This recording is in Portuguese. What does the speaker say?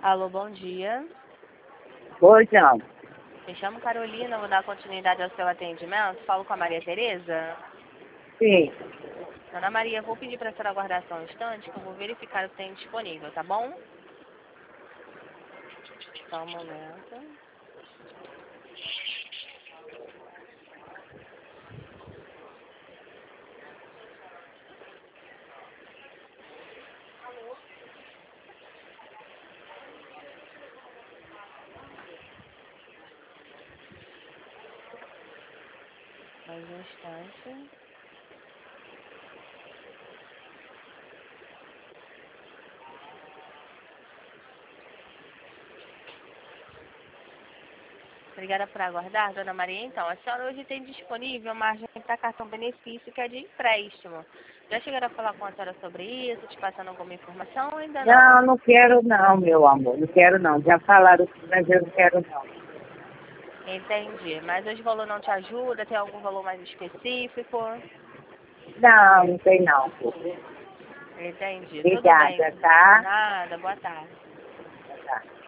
Alô, bom dia. Oi, João. Me chamo Carolina, vou dar continuidade ao seu atendimento. Falo com a Maria Tereza. Sim. Dona Maria, vou pedir para a senhora aguardar só um instante que eu vou verificar o que tem disponível, tá bom? Só um momento. Mais um instante. Obrigada por aguardar, Dona Maria. Então, a senhora hoje tem disponível margem para cartão benefício que é de empréstimo. Já chegaram a falar com a senhora sobre isso, te passando alguma informação ou ainda não? Não, não quero não, meu amor. Não quero não. Já falaram, mas eu não quero não. Entendi. Mas hoje o valor não te ajuda? Tem algum valor mais específico? Não, não tem não. Entendi. Tudo bem. Obrigada, tá? Nada. Boa tarde. Tá.